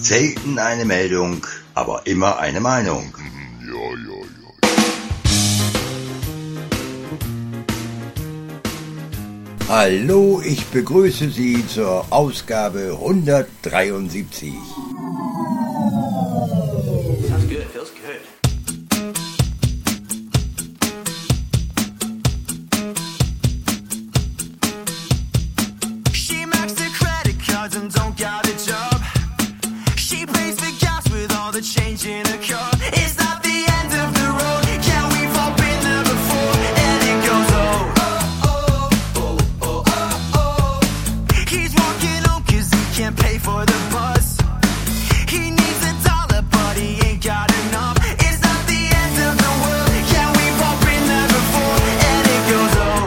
Selten eine Meldung, aber immer eine Meinung. Ja. Hallo, ich begrüße Sie zur Ausgabe 173. Sounds good, feels good. She maxed the credit cards and don't got a job. She pays for gas with all the change in her car. It's not the end of the road. Yeah, we've all been there before. And it goes oh. He's walking home 'cause he can't pay for the bus. He needs $1, but he ain't got enough. It's not the end of the world. Yeah, we've all been there before. And it goes oh.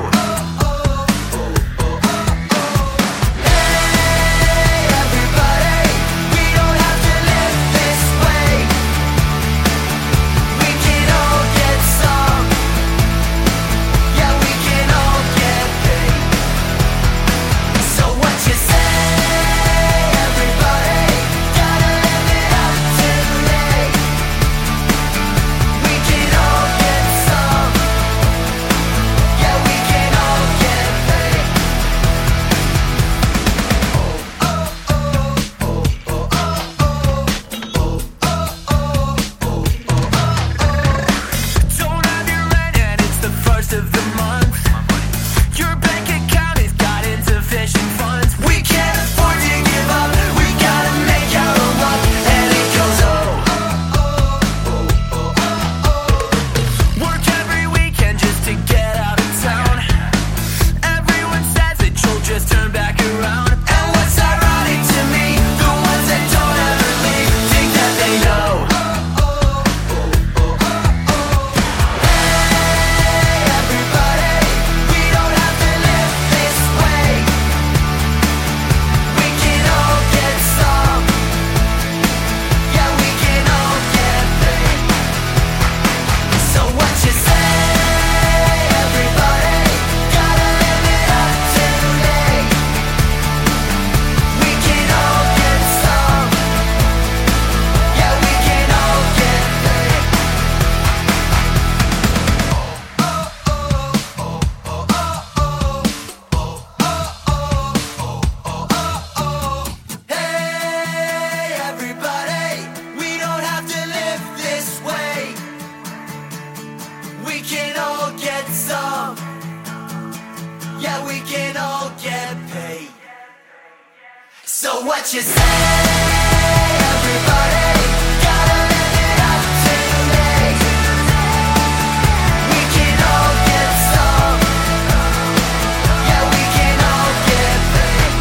So what you say, everybody? Gotta live it up today. We can all get some. Yeah, we can all get paid.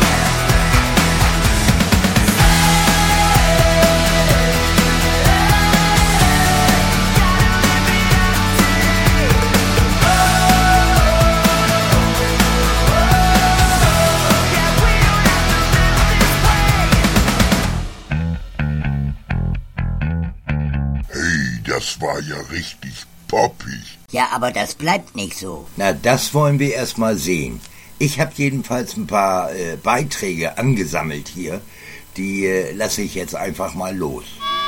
Das war ja richtig poppig. Ja, aber das bleibt nicht so. Na, das wollen wir erst mal sehen. Ich habe jedenfalls ein paar Beiträge angesammelt hier. Die lasse ich jetzt einfach mal los.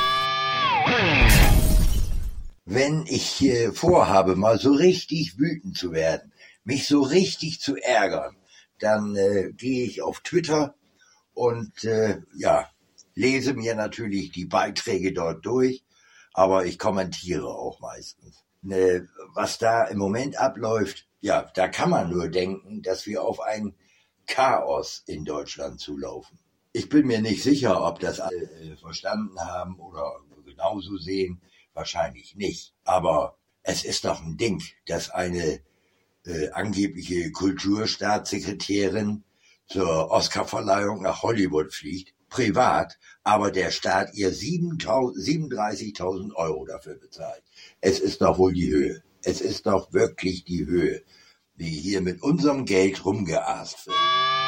Wenn ich vorhabe, mal so richtig wütend zu werden, mich so richtig zu ärgern, dann gehe ich auf Twitter und lese mir natürlich die Beiträge dort durch. Aber ich kommentiere auch meistens. Was da im Moment abläuft, ja, da kann man nur denken, dass wir auf ein Chaos in Deutschland zulaufen. Ich bin mir nicht sicher, ob das alle verstanden haben oder genauso sehen. Wahrscheinlich nicht. Aber es ist doch ein Ding, dass eine angebliche Kulturstaatssekretärin zur Oscarverleihung nach Hollywood fliegt, privat, aber der Staat ihr 37.000 Euro dafür bezahlt. Es ist doch wohl die Höhe. Es ist doch wirklich die Höhe, wie hier mit unserem Geld rumgeaßt wird.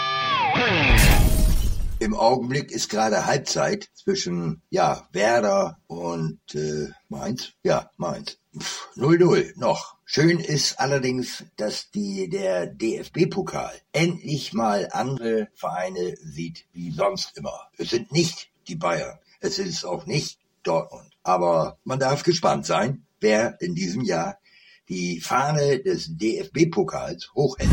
Im Augenblick ist gerade Halbzeit zwischen Werder und Mainz. Ja, Mainz. 0-0 noch. Schön ist allerdings, dass der DFB-Pokal endlich mal andere Vereine sieht wie sonst immer. Es sind nicht die Bayern. es ist auch nicht Dortmund. Aber man darf gespannt sein, wer in diesem Jahr die Fahne des DFB-Pokals hochhält.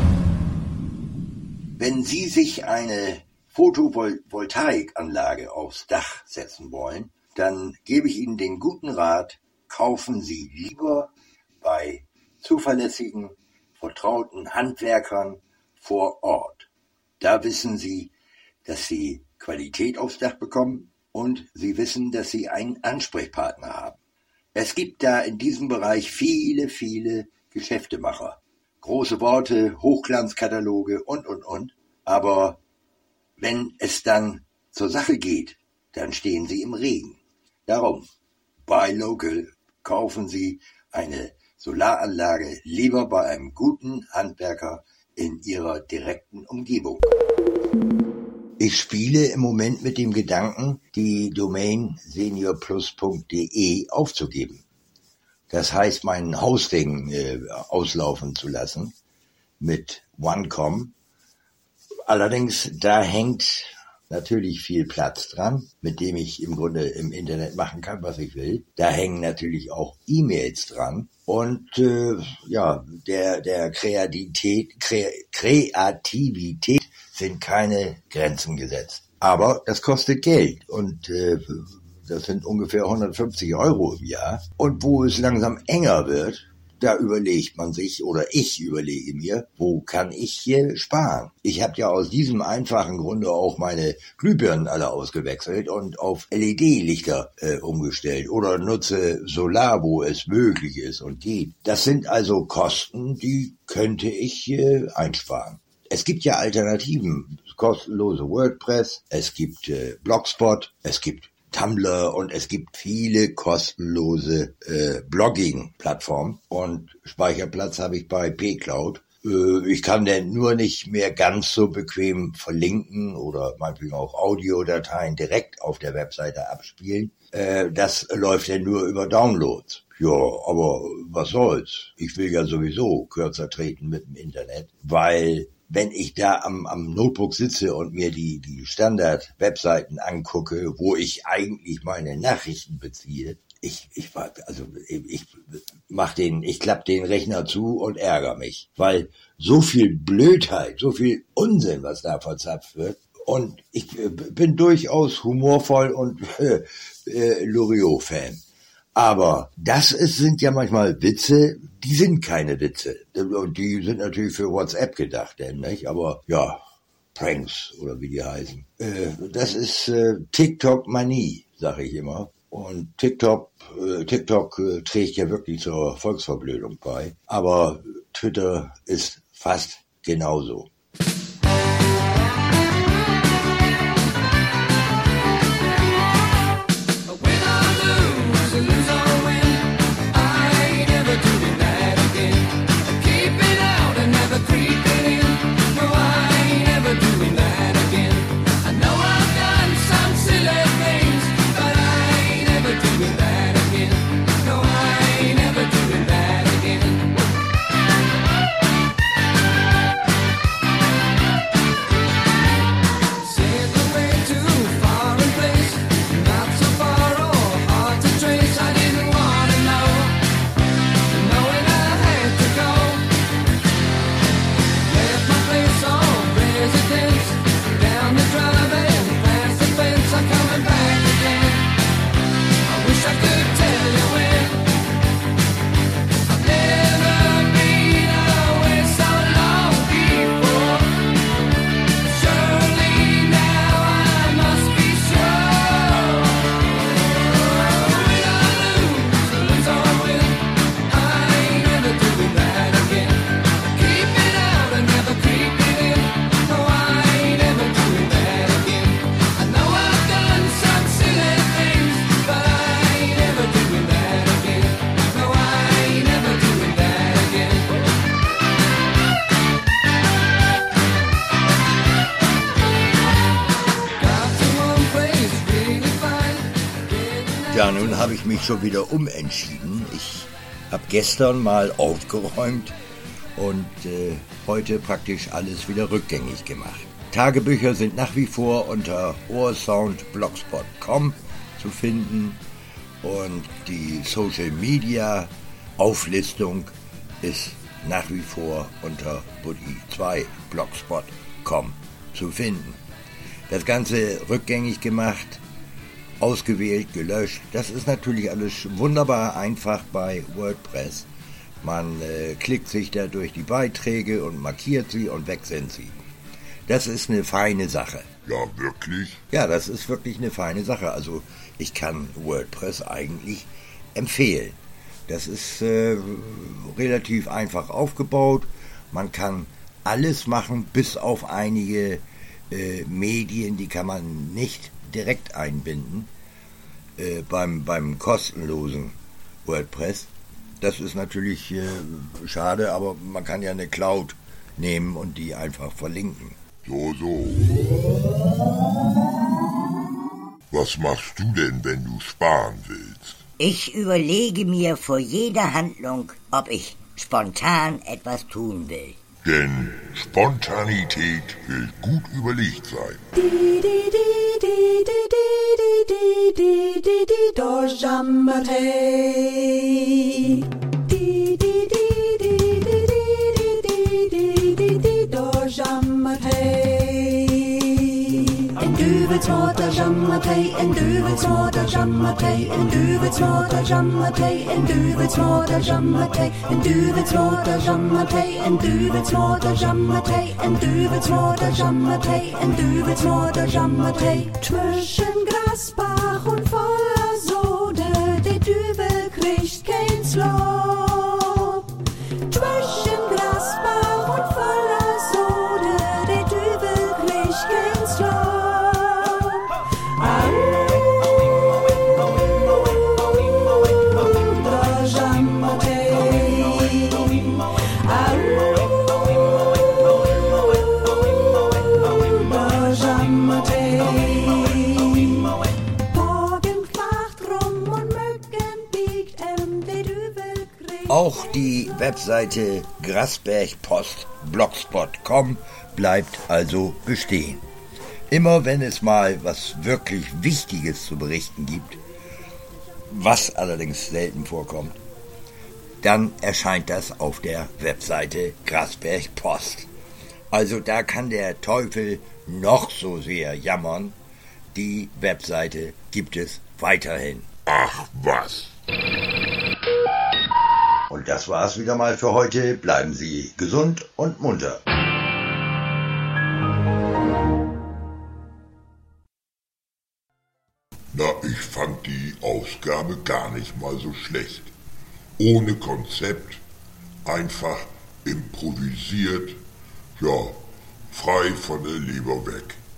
Wenn Sie sich eine Photovoltaikanlage aufs Dach setzen wollen, dann gebe ich Ihnen den guten Rat, kaufen Sie lieber bei zuverlässigen, vertrauten Handwerkern vor Ort. Da wissen Sie, dass Sie Qualität aufs Dach bekommen und Sie wissen, dass Sie einen Ansprechpartner haben. Es gibt da in diesem Bereich viele, viele Geschäftemacher. Große Worte, Hochglanzkataloge und. Aber wenn es dann zur Sache geht, dann stehen Sie im Regen. Darum, buy local, kaufen Sie eine Solaranlage lieber bei einem guten Handwerker in Ihrer direkten Umgebung. Ich spiele im Moment mit dem Gedanken, die Domain seniorplus.de aufzugeben. Das heißt, mein Hosting auslaufen zu lassen mit OneCom. Allerdings, da hängt natürlich viel Platz dran, mit dem ich im Grunde im Internet machen kann, was ich will. Da hängen natürlich auch E-Mails dran. Und der Kreativität sind keine Grenzen gesetzt. Aber das kostet Geld und das sind ungefähr 150 € im Jahr. Und wo es langsam enger wird, da überlegt man sich, oder ich überlege mir, wo kann ich hier sparen? Ich habe ja aus diesem einfachen Grunde auch meine Glühbirnen alle ausgewechselt und auf LED-Lichter umgestellt oder nutze Solar, wo es möglich ist und geht. Das sind also Kosten, die könnte ich einsparen. Es gibt ja Alternativen, kostenlose WordPress, es gibt Blogspot, es gibt Tumblr und es gibt viele kostenlose Blogging-Plattformen und Speicherplatz habe ich bei pCloud. Ich kann denn nur nicht mehr ganz so bequem verlinken oder meinetwegen auch Audiodateien direkt auf der Webseite abspielen. Das läuft ja nur über Downloads. Ja, aber was soll's? Ich will ja sowieso kürzer treten mit dem Internet, weil wenn ich da am Notebook sitze und mir die Standard-Webseiten angucke, wo ich eigentlich meine Nachrichten beziehe, ich klappe den Rechner zu und ärgere mich, weil so viel Blödheit, so viel Unsinn, was da verzapft wird. Und ich bin durchaus humorvoll und Loriot-Fan. Aber sind ja manchmal Witze, die sind keine Witze. Und die sind natürlich für WhatsApp gedacht, denn, nicht? Aber ja, Pranks oder wie die heißen. Das ist TikTok-Manie, sage ich immer. Und TikTok trägt ja wirklich zur Volksverblödung bei. Aber Twitter ist fast genauso. Ja, nun habe ich mich schon wieder umentschieden. Ich habe gestern mal aufgeräumt und heute praktisch alles wieder rückgängig gemacht. Tagebücher sind nach wie vor unter ohrsoundblogspot.com zu finden und die Social Media Auflistung ist nach wie vor unter buddy2blogspot.com zu finden. Das Ganze rückgängig gemacht, ausgewählt, gelöscht. Das ist natürlich alles wunderbar einfach bei WordPress. Man klickt sich da durch die Beiträge und markiert sie und weg sind sie. Das ist eine feine Sache. Ja, wirklich? Ja, das ist wirklich eine feine Sache. Also ich kann WordPress eigentlich empfehlen. Das ist relativ einfach aufgebaut. Man kann alles machen, bis auf einige Medien, die kann man nicht direkt einbinden beim kostenlosen WordPress. Das ist natürlich schade, aber man kann ja eine Cloud nehmen und die einfach verlinken. So. Was machst du denn, wenn du sparen willst? Ich überlege mir vor jeder Handlung, ob ich spontan etwas tun will. Denn Spontanität will gut überlegt sein. En duvetsmåter jammertej, en duvetsmåter jammertej, en duvetsmåter jammertej, en duvetsmåter jammertej, en duvetsmåter jammertej, en duvetsmåter jammertej, en duvetsmåter jammertej, en duvetsmåter jammertej. Zwischen Grasbach und voller Sode, der Düvel kriegt kein Slob. Zwischen Grasbach und voller Sode, der Düvel kriegt kein Slob. Auch die Webseite grasbergpost.blogspot.com bleibt also bestehen. Immer wenn es mal was wirklich Wichtiges zu berichten gibt, was allerdings selten vorkommt, dann erscheint das auf der Webseite Grasberg Post. Also da kann der Teufel noch so sehr jammern, die Webseite gibt es weiterhin. Ach was. Und das war's wieder mal für heute. Bleiben Sie gesund und munter. Na, ich fand die Ausgabe gar nicht mal so schlecht. Ohne Konzept, einfach improvisiert, ja, frei von der Leber weg.